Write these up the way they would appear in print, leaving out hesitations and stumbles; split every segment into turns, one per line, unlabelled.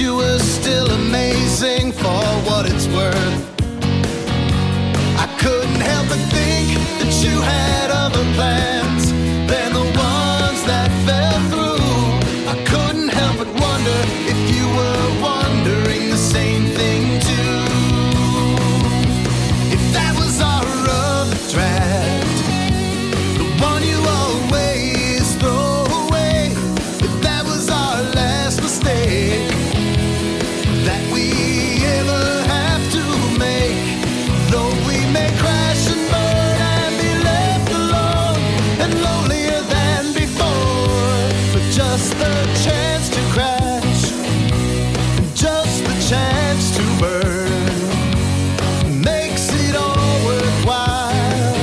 you were still amazing for what it's worth. I couldn't help but think that you had other plans than the ones that fell through. I couldn't help but wonder if you were wondering the same thing too. If that was our rough draft, the one you always throw away, if that was our last mistake that we ever have to make, though we may crash and burn and be left alone and lonelier than before, but just the chance to crash, just the chance to burn, makes it all worthwhile.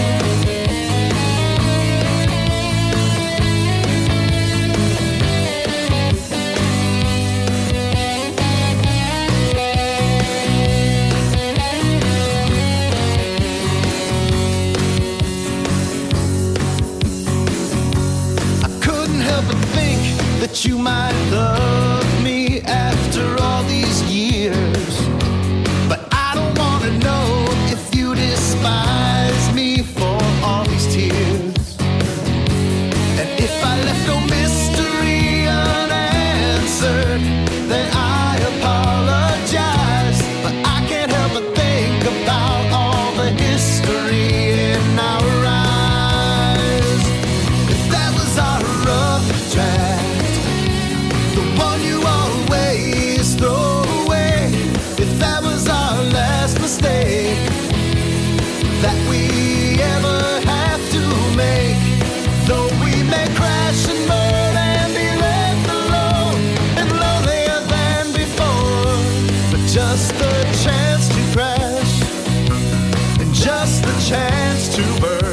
I couldn't help but think that you might love me after all these years, but I don't want to know if you despise me for all these tears. And if I left no mystery unanswered, then I apologize. But I can't help but think about all the history in our eyes. If that was our rough draft, the one you always throw away, if that was our last mistake that we ever have to make, though we may crash and burn and be left alone and lonelier than before, but just the chance to crash and just the chance to burn